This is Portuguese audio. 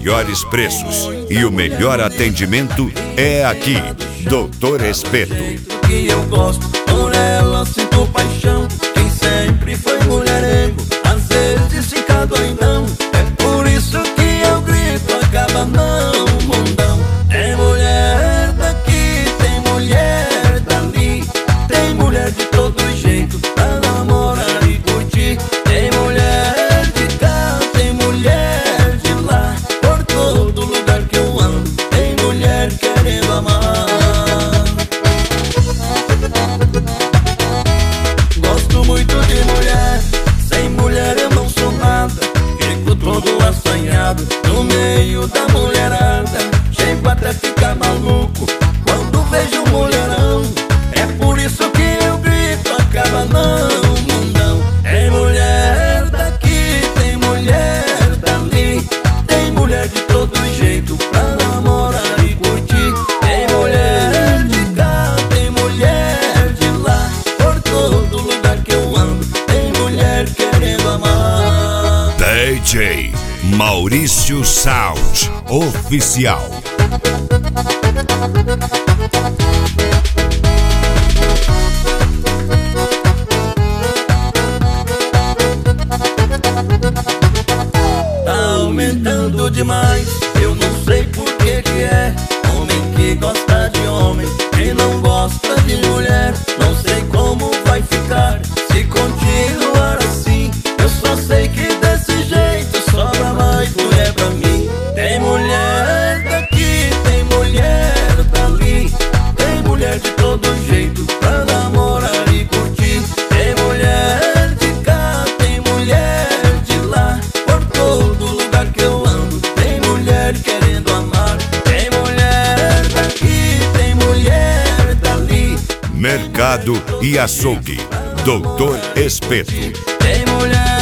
melhores preços e o melhor atendimento é aqui. Doutor Espeto. Que eu gosto, por ela sinto paixão. Quem sempre foi mulherengo, às vezes fica doidão. É por isso que eu grito, acaba não, mundão. Tem mulher daqui, tem mulher dali, tem mulher de todo jeito pra namorar e curtir. Tem mulher de cá, tem mulher de lá, por todo lugar que eu ando tem mulher querendo amar. Gosto muito de mulher, sem mulher eu não sou nada. Fico todo assanhado no meio da mulherada. Chego até ficar maluco quando vejo um mulherão. É por isso que eu grito, acaba não, mundão. Tem mulher daqui, tem mulher dali, tem mulher de todo jeito pra namorar e curtir. Tem mulher de cá, tem mulher de lá, por todo lugar que eu ando tem mulher querendo amar. DJ Maurício Sound Oficial. Tá aumentando demais, eu não sei por que que é. Homem que gosta de homem, quem não gosta de mulher. Não sei como vai ficar se continuar assim. Eu só sei que desse jeito sobra mais mulher pra mim. Tem mulher daqui, tem mulher dali, tem mulher de todo jeito pra namorar e curtir. Tem mulher de cá, tem mulher de lá, por todo lugar que eu ando tem mulher querendo amar. Tem mulher daqui, tem mulher dali, Mercado e Açougue. Doutor Espeto. tem mulher